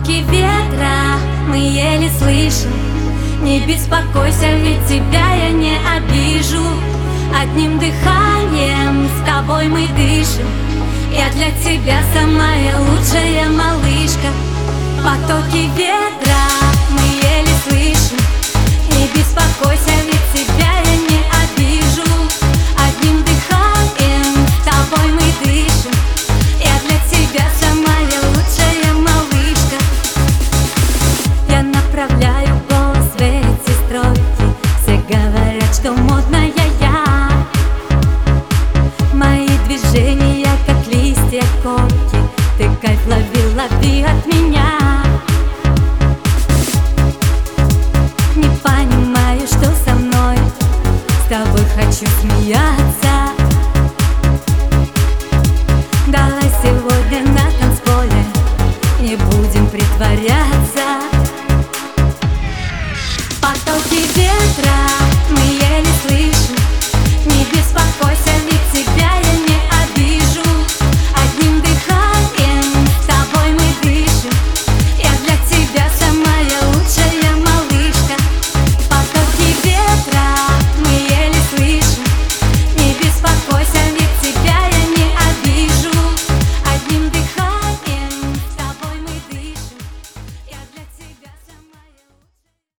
Потоки ветра мы еле слышим. Не беспокойся, ведь тебя я не обижу. Одним дыханием с тобой мы дышим. Я для тебя самая лучшая малышка. Потоки ветра мы еле слышим. Не беспокойся, ведь тебя я не обижу. Одним дыханием с тобой мы дышим. Я для тебя самая лучшая малышка. Я направляю голос в эти строки. Все говорят, что модная я. Мои движения как листья коки. Ты кайф лови, лови от меня. Не понимаю, что со мной. С тобой хочу смеяться. Давай сегодня на танцполе не будем притворяться.